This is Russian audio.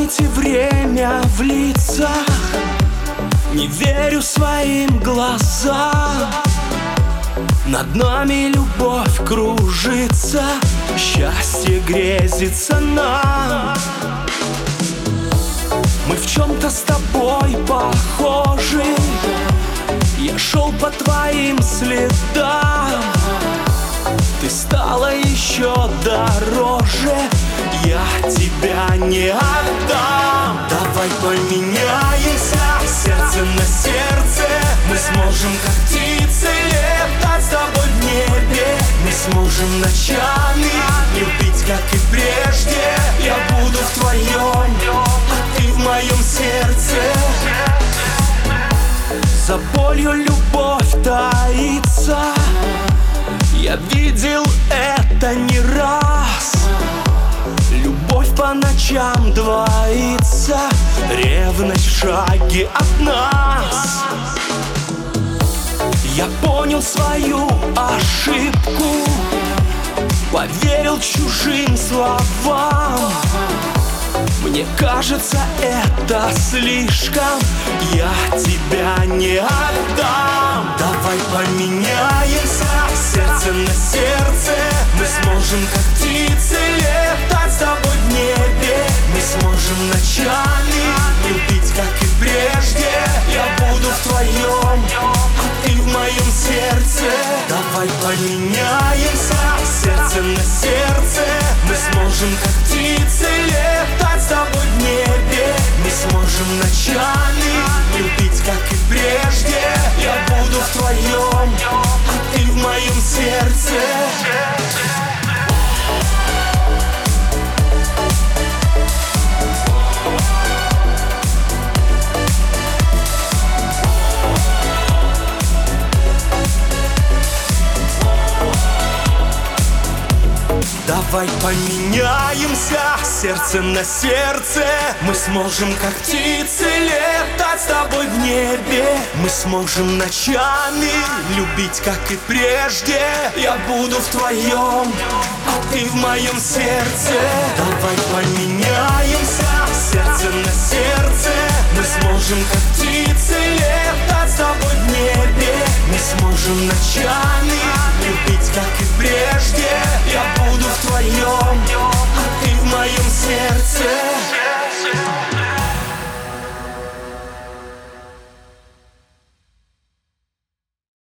памяти время в лицах. Не верю своим глазам. Над нами любовь кружится, счастье грезится нам. Мы в чем-то с тобой похожи. Я шел по твоим следам. Ты стала еще дороже, я тебя не отдам. Давай поменяемся, сердце на сердце. Мы сможем как птицы летать с тобой в небе. Мы сможем ночами любить, как и прежде. Я буду в твоем, а ты в моем сердце. За болью любовь таится. Я видел это не раз. Любовь по ночам двоится, ревность в шаге от нас. Я понял свою ошибку, поверил чужим словам. Мне кажется, это слишком. Я тебя не отдам. Давай поменяемся, сердце на сердце. Мы сможем как птицы летать с тобой в небе. Мы сможем ночами любить, как и прежде. Я буду в твоем, а ты в моем сердце. Давай поменяемся, сердце на сердце. Мы сможем как птицы летать с тобой в небе. Мы сможем ночами любить, как и прежде. Я буду в твоем, а ты в моем сердце. Давай поменяемся, сердце на сердце. Мы сможем как птицы летать с тобой в небе. Мы сможем ночами любить, как и прежде. Я буду в твоем, а ты в моем сердце. Давай поменяемся, сердце на сердце. Мы сможем как птицы летать с тобой в небе. Мы сможем ночами любить, как и прежде. Я буду в твоем, а ты в моем сердце.